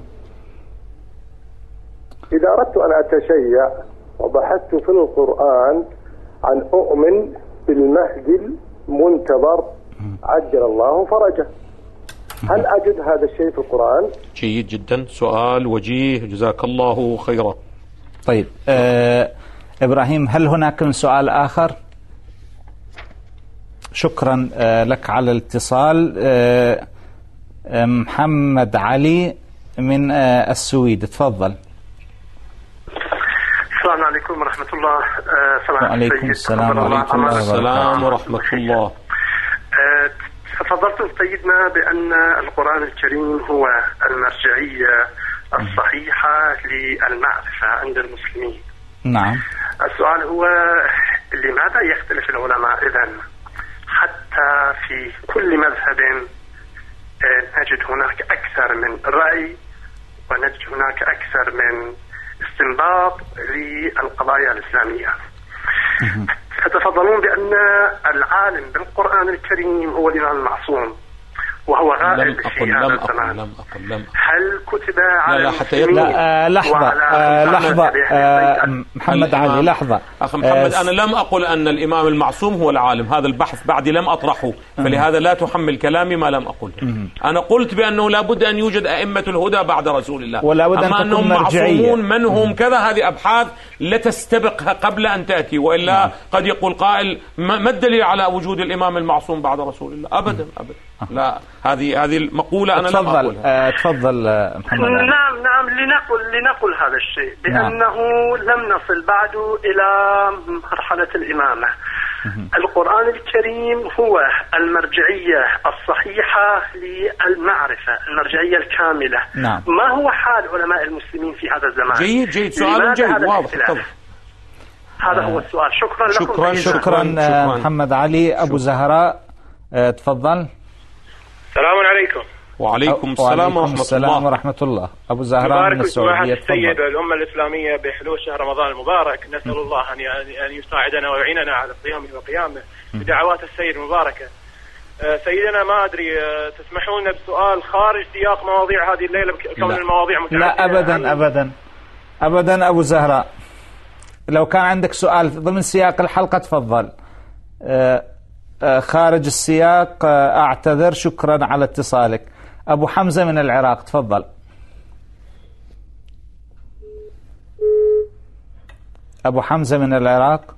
إذا أردت أن أتشيع وبحثت في القرآن عن أؤمن بالمهدي المنتظر عجل الله فرجه، هل أجد هذا الشيء في القرآن؟ جيد جدا، سؤال وجيه، جزاك الله خيرا. طيب آه إبراهيم، هل هناك من سؤال آخر؟ شكرا آه لك على الاتصال. آه آه محمد علي من آه السويد. تفضل. السلام عليكم ورحمة الله. أه وعليكم السلام ورحمة الله ورحمة الله. تفضلتم سيدنا بأن القرآن الكريم هو المرجعية الصحيحة للمعرفة عند المسلمين. نعم. السؤال هو لماذا يختلف العلماء إذن حتى في كل مذهب نجد هناك أكثر من رأي ونجد هناك أكثر من استنباط للقضايا الإسلامية؟ تتفضلون بأن العالم بالقرآن الكريم هو الإمام المعصوم وهو غائب في هذا الزمان. لم أقل لم أقل هل كتب على لا لا حتى يطلع آه لحظة آه لحظة آه محمد علي لحظة أخي محمد آه أنا لم أقل أن الإمام المعصوم هو العالم، هذا البحث بعدي لم أطرحه، فلهذا لا تحمل كلامي ما لم أقل. أنا قلت بأنه لا بد أن يوجد أئمة الهدى بعد رسول الله، ولا بد أن أما أنهم معصومون من هم كذا، هذه أبحاث لا تستبقها قبل أن تأتي، وإلا مم. قد يقول قائل ما الدليل على وجود الإمام المعصوم بعد رسول الله؟ أبدا أبدا لا، هذه هذه المقولة أنا لم أقولها. أه تفضل محمد. نعم نعم لنقل لنقل هذا الشيء بأنه نعم. لم نصل بعد إلى مرحلة الإمامة. القرآن الكريم هو المرجعية الصحيحة للمعرفة، المرجعية الكاملة. نعم. ما هو حال علماء المسلمين في هذا الزمان؟ جيد جيد، سؤال جيد واضح. هذا هو السؤال. شكرا لكم. شكرا شكرا, شكرا محمد علي. أبو زهراء أه تفضل. السلام عليكم. وعليكم السلام ورحمة الله. ورحمة الله. أبو زهراء من السعودية. السيد والأمة الإسلامية بحلول شهر رمضان المبارك، نسأل م. الله أن أن يساعدنا ويعيننا على صيامه وقيامه بدعوات السيد المباركة. أه سيدنا ما أدري أه تسمحون بسؤال خارج سياق مواضيع هذه الليلة كون المواضيع متعددة؟ لا أبدا أبدا أبدا أبو زهراء، لو كان عندك سؤال ضمن سياق الحلقة تفضل. أه خارج السياق أعتذر. شكرا على اتصالك. أبو حمزة من العراق، تفضل. أبو حمزة من العراق.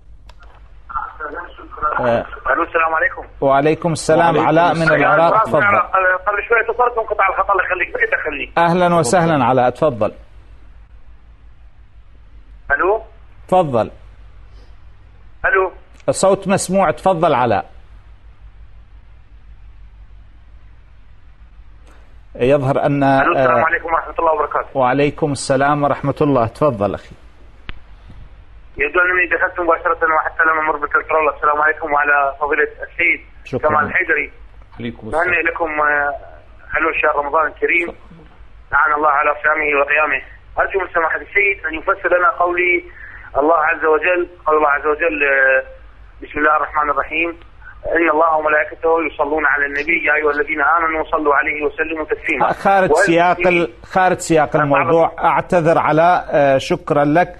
أه السلام عليكم. وعليكم السلام. وعليكم علاء من العراق، تفضل. قبل شوية اتصلت وانقطع الخط، الله يخليك. بقيت أخليك. أهلا وسهلا علاء، تفضل. ألو تفضل. ألو الصوت مسموع، تفضل علاء. يظهر أن السلام عليكم ورحمة الله وبركاته. وعليكم السلام ورحمة الله، تفضل أخي. يبدو أنني دخلت مباشرة وحتى لم أمر بالكنترول. السلام عليكم وعلى فضيلة السيد كمال الحيدري. عليكم السلام. نهنئ لكم حلول شهر رمضان الكريم، لعن الله على صيامه وقيامه. أرجو من سماحة السيد أن يفسر لنا قولي الله عز وجل، قول الله عز وجل بسم الله الرحمن الرحيم: إن الله وملائكته يصلون على النبي يا أيها الذين آمنوا صلوا عليه وسلموا تسليما. خارج سياق ال... خارج سياق الموضوع، أعتذر على شكرا لك.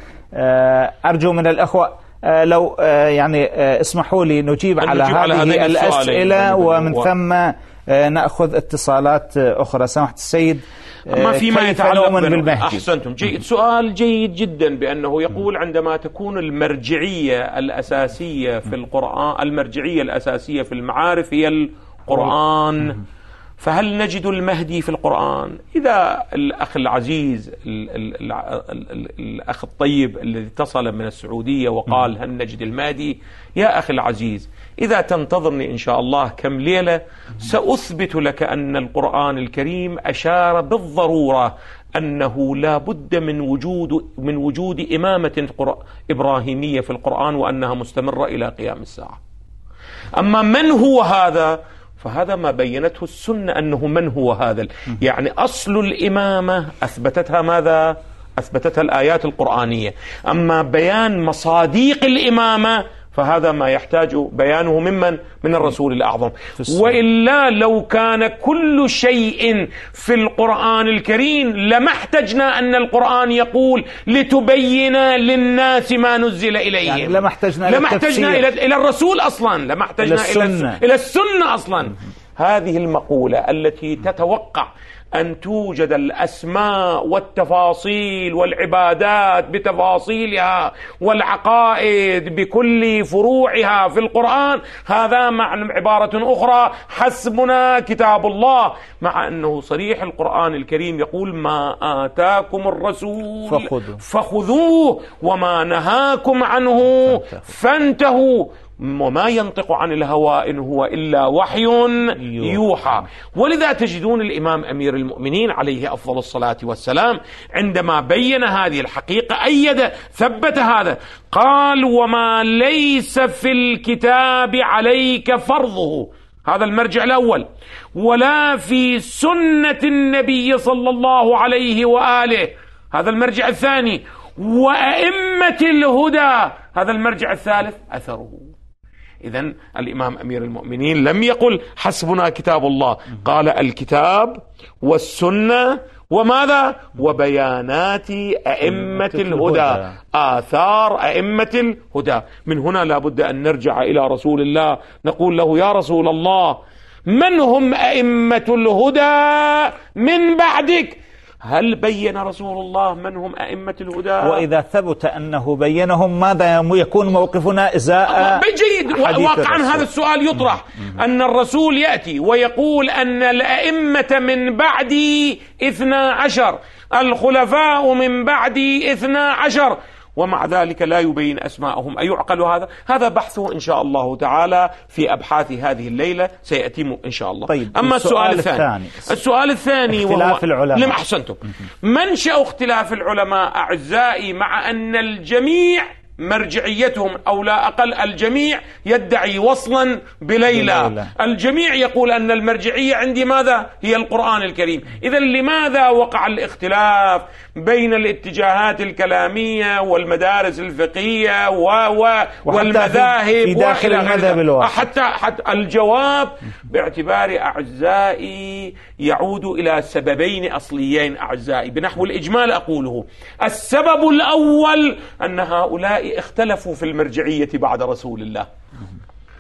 أرجو من الأخوة لو يعني اسمحوا لي نجيب على هذه الأسئلة ومن ثم نأخذ اتصالات أخرى. سماحة السيد، أما فيما يتعلق بالمهدي. أحسنتم، جيد، سؤال جيد جدا، بأنه يقول عندما تكون المرجعية الأساسية في القرآن، المرجعية الأساسية في المعارف هي القرآن، فهل نجد المهدي في القرآن؟ إذا الأخ العزيز ال ال ال ال الأخ الطيب الذي اتصل من السعودية وقال هل نجد المهدي، يا أخي العزيز إذا تنتظرني إن شاء الله كم ليلة سأثبت لك أن القرآن الكريم أشار بالضرورة أنه لا بد من وجود من وجود إمامة إبراهيمية في القرآن، وأنها مستمرة إلى قيام الساعة. أما من هو هذا؟ فهذا ما بينته السنة أنه من هو هذا، يعني أصل الإمامة أثبتتها ماذا؟ أثبتتها الآيات القرآنية. أما بيان مصاديق الإمامة فهذا ما يحتاج بيانه ممن؟ من الرسول الأعظم. وإلا لو كان كل شيء في القرآن الكريم لما احتجنا أن القرآن يقول لتبين للناس ما نزل إليهم، يعني لما احتجنا, لما احتجنا إلى, إلى الرسول أصلا، لما احتجنا إلى السنة, إلى السنة أصلا. هذه المقولة التي تتوقع أن توجد الأسماء والتفاصيل والعبادات بتفاصيلها والعقائد بكل فروعها في القرآن، هذا مع عبارة أخرى حسبنا كتاب الله، مع أنه صريح القرآن الكريم يقول ما آتاكم الرسول فخذوه, فخذوه وما نهاكم عنه فانتهوا وما ينطق عن الهوى إن هو إلا وحي يوحى. ولذا تجدون الإمام أمير المؤمنين عليه أفضل الصلاة والسلام عندما بين هذه الحقيقة أيد ثبت هذا، قال وما ليس في الكتاب عليك فرضه، هذا المرجع الأول، ولا في سنة النبي صلى الله عليه وآله، هذا المرجع الثاني، وأئمة الهدى، هذا المرجع الثالث، أثره. إذن الإمام أمير المؤمنين لم يقل حسبنا كتاب الله، قال الكتاب والسنة وماذا؟ وبيانات أئمة الهدى، آثار أئمة الهدى. من هنا لابد أن نرجع إلى رسول الله نقول له يا رسول الله من هم أئمة الهدى من بعدك؟ هل بين رسول الله من هم أئمة الهدى؟ وإذا ثبت أنه بينهم ماذا يكون موقفنا إزاء؟ جيد، واقعا هذا السؤال يطرح، أن الرسول يأتي ويقول أن الأئمة من بعدي اثنا عشر، الخلفاء من بعدي اثنا عشر، ومع ذلك لا يبين أسماءهم. أيعقل هذا؟ هذا بحثه إن شاء الله تعالى في أبحاث هذه الليلة سيأتي إن شاء الله. طيب، أما السؤال, السؤال الثاني الثاني السؤال الثاني اختلاف العلماء. لم أحسنتم. منشأ اختلاف العلماء أعزائي، مع أن الجميع مرجعيتهم أو لا أقل الجميع يدعي وصلا بليلى، بليلى. الجميع يقول أن المرجعية عندي ماذا؟ هي القرآن الكريم. إذن لماذا وقع الاختلاف بين الاتجاهات الكلامية والمدارس الفقهية و... و... والمذاهب في داخل المذهب الواحد؟ حتى, حتى الجواب باعتبار أعزائي يعود إلى سببين أصليين أعزائي بنحو الإجمال أقوله. السبب الأول أن هؤلاء اختلفوا في المرجعية بعد رسول الله،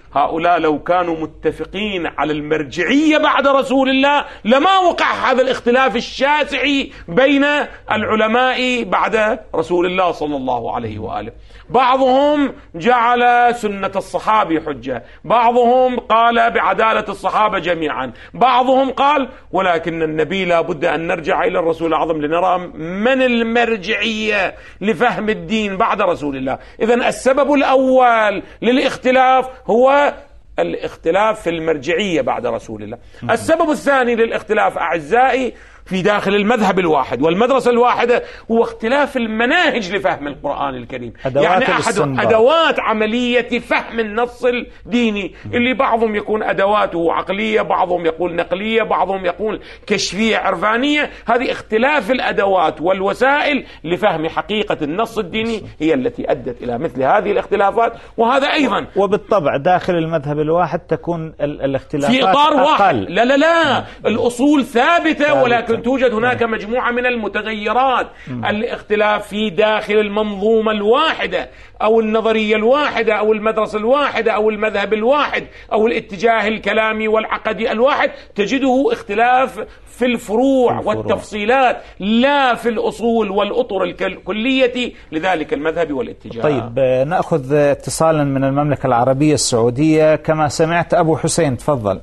هؤلاء لو كانوا متفقين على المرجعية بعد رسول الله لما وقع هذا الاختلاف الشاسع بين العلماء بعد رسول الله صلى الله عليه وآله. بعضهم جعل سنة الصحابة حجة، بعضهم قال بعدالة الصحابة جميعا، بعضهم قال ولكن النبي لا بد أن نرجع إلى الرسول الأعظم لنرى من المرجعية لفهم الدين بعد رسول الله. إذن السبب الأول للاختلاف هو الاختلاف في المرجعية بعد رسول الله. السبب الثاني للاختلاف أعزائي في داخل المذهب الواحد والمدرسة الواحدة هو اختلاف المناهج لفهم القرآن الكريم. يعني أحد أدوات عملية فهم النص الديني اللي بعضهم يكون أدواته عقلية، بعضهم يقول نقلية، بعضهم يقول كشفية عرفانية. هذه اختلاف الأدوات والوسائل لفهم حقيقة النص الديني هي التي أدت إلى مثل هذه الاختلافات. وهذا أيضا وبالطبع داخل المذهب الواحد تكون الاختلافات في إطار أقل. واحد. لا لا لا الأصول ثابتة، ولكن توجد هناك مجموعة من المتغيرات. الاختلاف في داخل المنظومة الواحدة أو النظرية الواحدة أو المدرسة الواحدة أو المذهب الواحد أو الاتجاه الكلامي والعقدي الواحد، تجده اختلاف في الفروع والتفصيلات لا في الأصول والأطر الكلية لذلك المذهب والاتجاه. طيب نأخذ اتصالا من المملكة العربية السعودية. كما سمعت أبو حسين، تفضل.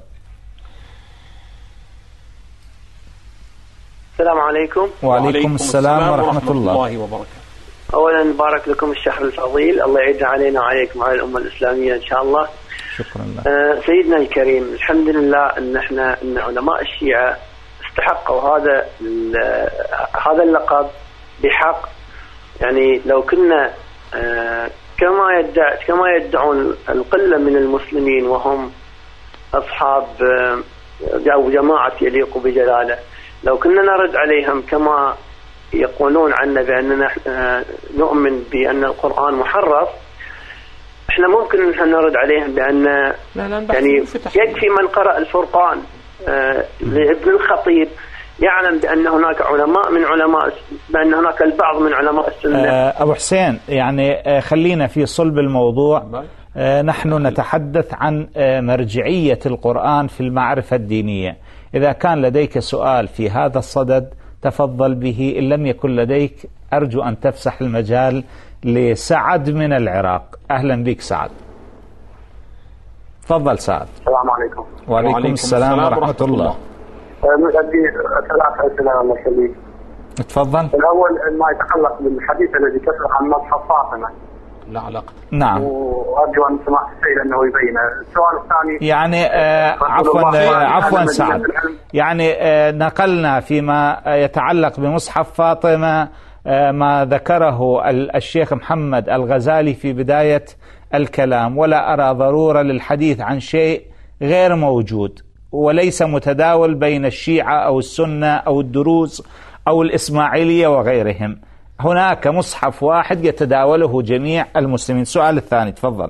السلام عليكم. وعليكم السلام ورحمة الله وبركاته. أولا بارك لكم الشهر الفضيل، الله يعيد علينا وعليكم وعلى الأمة الإسلامية إن شاء الله. شكرا لله. آه سيدنا الكريم، الحمد لله أن احنا أن علماء الشيعة استحقوا هذا هذا اللقب بحق. يعني لو كنا آه كما يدعي كما يدعون القلة من المسلمين وهم أصحاب آه أو جماعة يليق بجلاله، لو كنا نرد عليهم كما يقولون عنا بأننا نؤمن بأن القرآن محرف، احنا ممكن ان نرد عليهم بأن لا لا يعني يكفي من قرأ الفرقان لابن الخطيب يعلم بأن هناك علماء من علماء بأن هناك البعض من علماء السنة. أبو حسين، يعني خلينا في صلب الموضوع. نحن نتحدث عن مرجعية القرآن في المعرفة الدينية. إذا كان لديك سؤال في هذا الصدد تفضل به، إن لم يكن لديك أرجو أن تفسح المجال لسعد من العراق. أهلا بك سعد، تفضل سعد. السلام عليكم. وعليكم, وعليكم السلام, السلام ورحمة, ورحمة الله. عندي ثلاث أسئلة الله يخليك. تفضل. الأول ما يتعلق بالحديث الذي كتب عن مصحف فاطمة. لا علاقة. نعم. وأرجو أن سمعت السيد أنه يبينه. السؤال الثاني يعني آه عفوا آه عفوا سعد، يعني آه نقلنا فيما يتعلق بمصحف فاطمة آه ما ذكره الشيخ محمد الغزالي في بداية الكلام، ولا أرى ضرورة للحديث عن شيء غير موجود وليس متداول بين الشيعة أو السنة أو الدروز أو الإسماعيلية وغيرهم. هناك مصحف واحد يتداوله جميع المسلمين. السؤال الثاني، تفضل.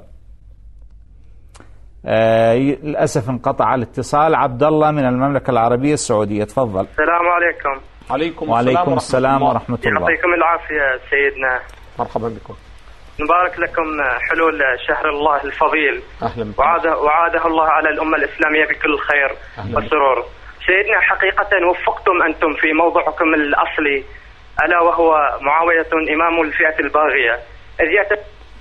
آه للأسف انقطع الاتصال. عبد الله من المملكة العربية السعودية، تفضل. السلام عليكم. عليكم وعليكم السلام ورحمة الله. يعطيكم العافية سيدنا. مرحبا بكم. نبارك لكم حلول شهر الله الفضيل. أهلا. وعاده, وعاده الله على الأمة الإسلامية بكل خير والسرور. سيدنا حقيقة وفقتم أنتم في موضوعكم الأصلي، ألا وهو معاوية إمام الفئة الباغية إذ يت...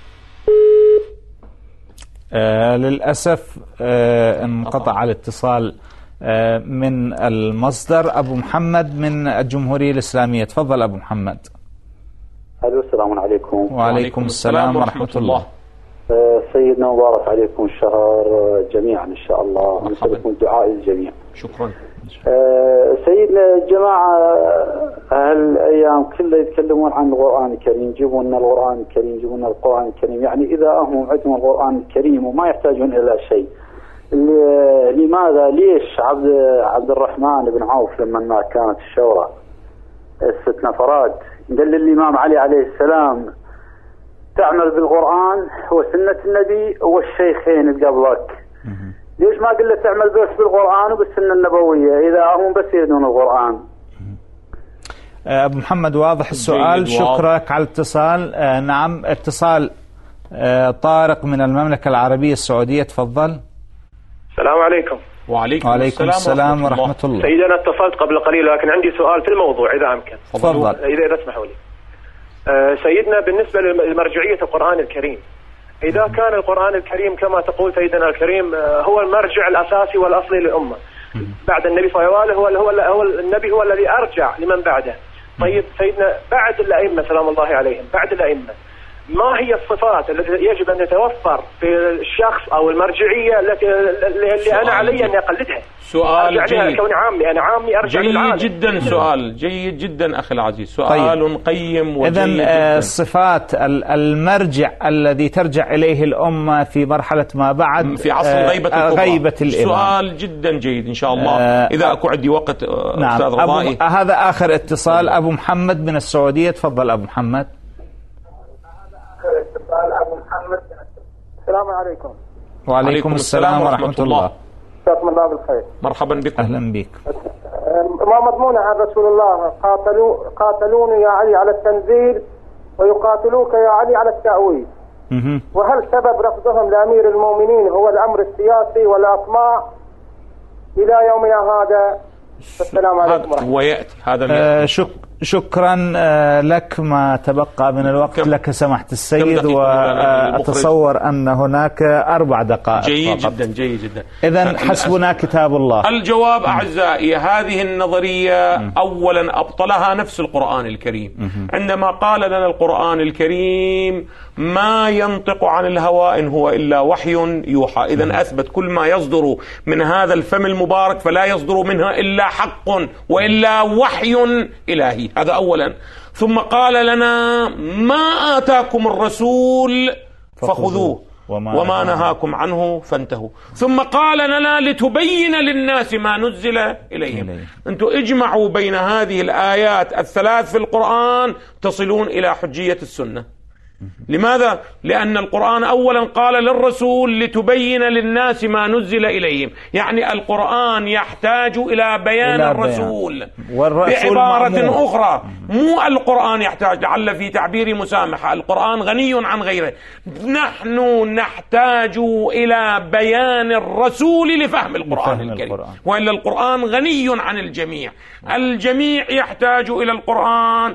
آه للأسف آه انقطع الاتصال آه من المصدر. أبو محمد من الجمهورية الإسلامية، تفضل أبو محمد. ألو السلام عليكم. وعليكم السلام ورحمة الله. آه سيدنا مبارك عليكم الشهر جميعا إن شاء الله، ونسألكم الدعاء للجميع. شكرا. آه سيدنا الجماعة هالأيام كلها يتكلمون عن القرآن الكريم، يجيبون لنا القرآن الكريم، يجيبون لنا القرآن الكريم. يعني إذا هم عندهم القرآن الكريم وما يحتاجون إلى شيء، لماذا ليش عبد عبد الرحمن بن عوف لما ما كانت الشورى الست نفرات قال للإمام علي عليه السلام تعمل بالقرآن وسنة النبي والشيخين اللي قبلك، ليش ما قل له تعمل بس بالقرآن وبالسنة النبوية إذا هم بس يدون القرآن؟ أبو محمد واضح السؤال، شكرك على الاتصال. آه نعم، اتصال طارق من المملكة العربية السعودية، تفضل. السلام عليكم. وعليكم, وعليكم السلام ورحمة, ورحمة الله. سيدنا اتصلت قبل قليل لكن عندي سؤال في الموضوع إذا أمكن. تفضل. إذا إذا تسمحوا لي. سيدنا بالنسبة لمرجعية القرآن الكريم، إذا كان القرآن الكريم كما تقول سيدنا الكريم هو المرجع الأساسي والأصلي للأمة بعد النبي صلى الله عليه وسلم، هو هو النبي هو الذي أرجع لمن بعده. طيب سيدنا بعد الأئمة سلام الله عليهم، بعد الأئمة ما هي الصفات التي يجب أن تتوفر في الشخص أو المرجعية التي اللي أنا علي أن أقلدها؟ سؤال جيد. كوني عامي أنا عامي أرجع جيد للعالم. جدا، سؤال جيد جدا أخي العزيز، سؤال طيب. قيم وجيد. إذن صفات المرجع الذي ترجع إليه الأمة في مرحلة ما بعد في عصر غيبة, غيبة الإمام. سؤال جدا جيد إن شاء الله آه إذا أكو عندي وقت. نعم. أستاذ رضائي، هذا آخر اتصال. أبو محمد من السعودية، تفضل أبو محمد. السلام عليكم. وعليكم السلام ورحمة الله. جزاكم الله بالخير. مرحبا بكم. أهلا بك. ما مضمون عن رسول الله قاتلوا قاتلوني يا علي على التنزيل ويقاتلوك يا علي على التأويل. وهل سبب رفضهم لأمير المؤمنين هو الأمر السياسي والأطماع إلى يومنا هذا؟ السلام عليكم ورحمة الله. ويأتي هذا آه شك شكرا آه لك. ما تبقى من الوقت كم لك سماحة السيد، وأتصور أن هناك أربع دقائق. جيد فقط. جدا جيد جدا. إذن حسبنا كتاب الله. الجواب أعزائي، هذه النظرية م. أولا أبطلها نفس القرآن الكريم م. عندما قال لنا القرآن الكريم ما ينطق عن الهوى إن هو إلا وحي يوحى. إذن أثبت كل ما يصدر من هذا الفم المبارك فلا يصدر منها إلا حق وإلا وحي إلهي. هذا أولا. ثم قال لنا ما آتاكم الرسول فخذوه وما, وما نهاكم عنه فانتهوا. ثم قال لنا لتبين للناس ما نزل إليهم. إليه. أنتم اجمعوا بين هذه الآيات الثلاث في القرآن تصلون إلى حجية السنة. لماذا؟ لأن القرآن أولا قال للرسول لتبين للناس ما نزل إليهم، يعني القرآن يحتاج إلى بيان إلى الرسول. بعبارة مأمور. أخرى مو القرآن يحتاج، لعل في تعبير مسامحة، القرآن غني عن غيره. نحن نحتاج إلى بيان الرسول لفهم القرآن الكريم القرآن. وإلا القرآن غني عن الجميع. الجميع يحتاج إلى القرآن،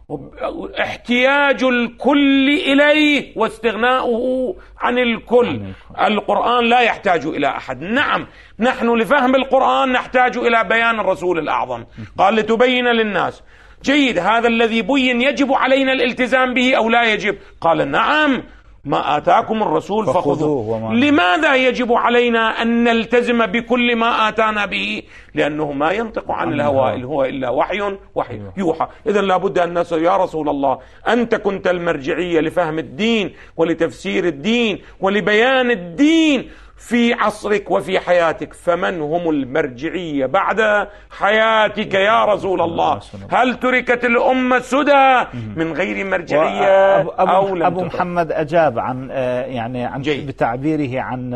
احتياج الكل إليه واستغناؤه عن الكل. القرآن لا يحتاج إلى أحد. نعم نحن لفهم القرآن نحتاج إلى بيان الرسول الأعظم. قال لتبين للناس. جيد، هذا الذي بين يجب علينا الالتزام به أو لا يجب؟ قال نعم ما آتاكم الرسول فخذوه. لماذا يجب علينا أن نلتزم بكل ما آتانا به؟ لأنه ما ينطق عن الهوى إن هو إلا وحي وحي يوحى. إذن لابد أن نسأل يا رسول الله أنت كنت المرجعية لفهم الدين ولتفسير الدين ولبيان الدين في عصرك وفي حياتك، فمن هم المرجعية بعد حياتك يا رسول الله؟ هل تركت الأمة سدى من غير مرجعية أبو, أو لم أبو محمد أجاب عن يعني عن بتعبيره عن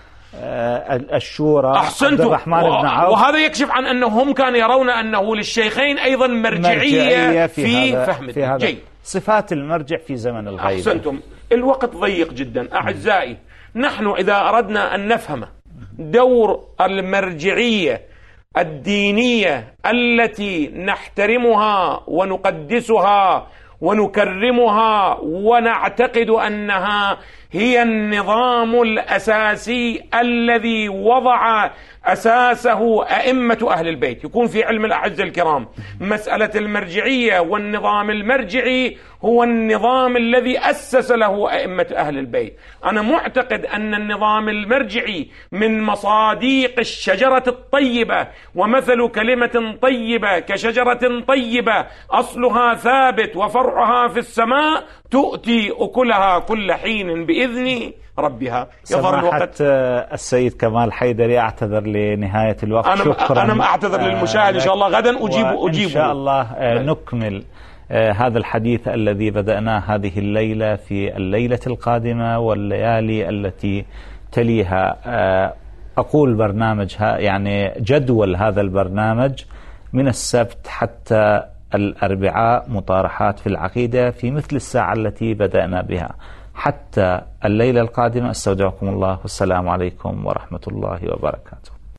الشورى. أحسنتم. عبد الرحمن بن عوف، وهذا يكشف عن أنهم كانوا يرون أنه للشيخين أيضا مرجعية, مرجعية في, في فهم في جيد. صفات المرجع في زمن الغيبة. أحسنتم. الوقت ضيق جدا أعزائي. نحن إذا أردنا أن نفهم دور المرجعية الدينية التي نحترمها ونقدسها ونكرمها ونعتقد أنها هي النظام الأساسي الذي وضع أساسه أئمة أهل البيت، يكون في علم الأعزة الكرام مسألة المرجعية والنظام المرجعي هو النظام الذي أسس له أئمة أهل البيت. أنا معتقد أن النظام المرجعي من مصاديق الشجرة الطيبة، ومثل كلمة طيبة كشجرة طيبة أصلها ثابت وفرعها في السماء تؤتي أكلها كل حين بإذن ربها. سماحة السيد كمال حيدري، أعتذر لنهاية الوقت. أنا شكرا. أنا أعتذر للمشاهد إن شاء الله غدا أجيب أجيب إن شاء الله نكمل هذا الحديث الذي بدأناه هذه الليلة في الليلة القادمة والليالي التي تليها. أقول برنامج يعني جدول هذا البرنامج من السبت حتى الأربعاء مطارحات في العقيدة في مثل الساعة التي بدأنا بها، حتى الليلة القادمة أستودعكم الله والسلام عليكم ورحمة الله وبركاته.